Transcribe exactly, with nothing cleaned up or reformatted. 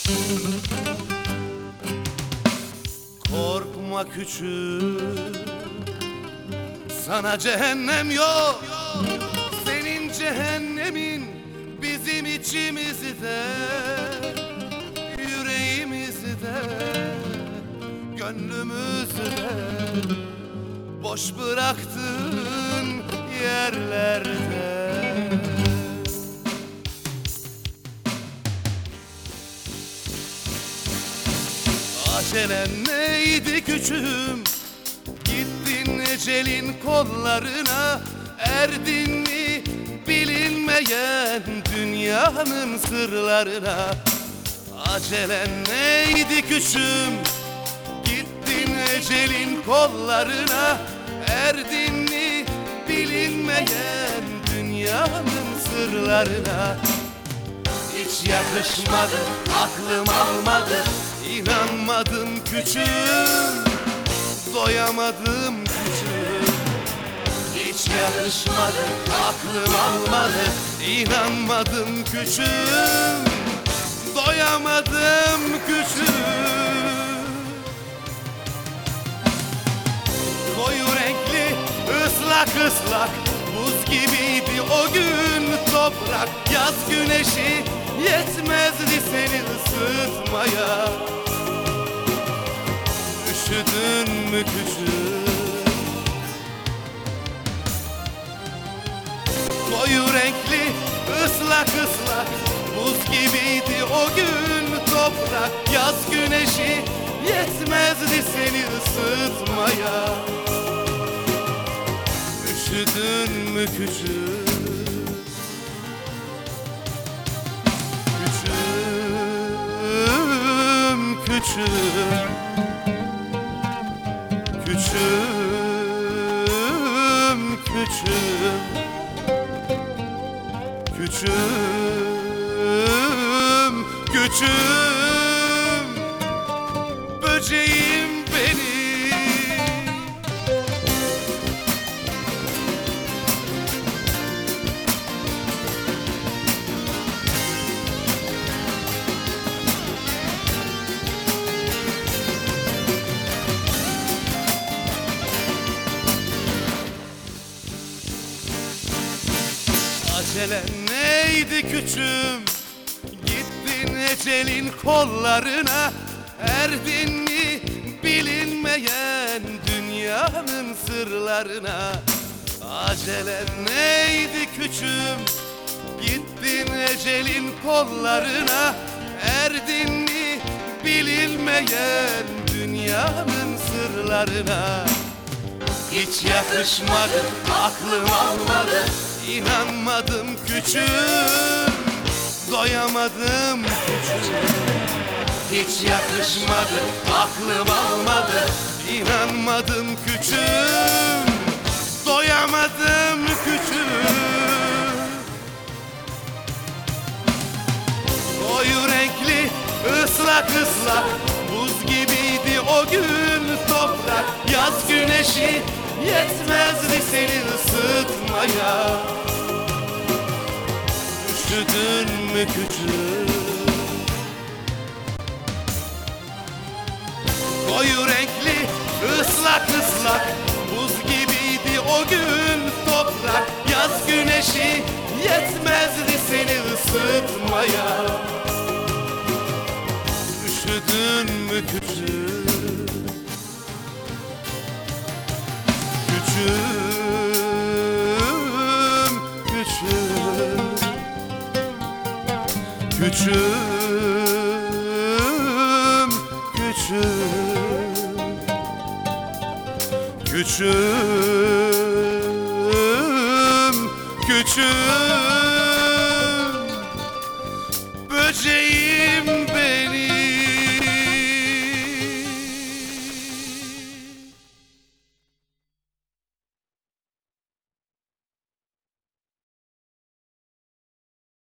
Korkma küçük, sana cehennem yok. Senin cehennemin bizim içimizde, yüreğimizde, gönlümüzde, boş bıraktığın yerlerde. Acelen neydi küçüğüm, gittin ecelin kollarına. Erdin mi bilinmeyen dünyanın sırlarına. Acelen neydi küçüğüm, gittin ecelin kollarına. Erdin mi bilinmeyen dünyanın sırlarına. Hiç yakışmadı, aklım almadı, İnanmadım küçüğüm, doyamadım küçüğüm. Hiç yakışmadı, aklım almadı, İnanmadım küçüğüm, doyamadım küçüğüm. Koyu renkli, ıslak ıslak, buz gibiydi o gün toprak. Yaz güneşi yetmezdi seni ısıtmaya. Üşüdün mü küçüğüm? Koyu renkli, ıslak ıslak, buz gibiydi o gün toprak. Yaz güneşi yetmezdi seni ısıtmaya. Üşüdün mü küçüğüm? Küçüğüm, küçüğüm, küçüğüm, küçüğüm, küçüğüm, küçüğüm, böceğim benim. Acelen neydi küçüğüm, gittin ecelin kollarına. Erdin mi bilinmeyen dünyanın sırlarına. Acelen neydi küçüğüm, gittin ecelin kollarına. Erdin mi bilinmeyen dünyanın sırlarına. Hiç yakışmadı, aklım almadı, İnanmadım küçüğüm, doyamadım küçüğüm. Hiç yakışmadı, aklım almadı, İnanmadım küçüğüm, doyamadım küçüğüm. Koyu renkli, ıslak ıslak, buz gibiydi o gün toprak. Yaz güneşi yetmezdi seni ısıtmaya. Üşüdün mü küçüğüm? Koyu renkli, ıslak ıslak, buz gibiydi o gün toprak. Yaz güneşi yetmezdi seni ısıtmaya. Üşüdün mü küçüğüm? Küçüğüm, küçüğüm, küçüğüm, küçüğüm, küçüğüm, küçüğüm, böceğim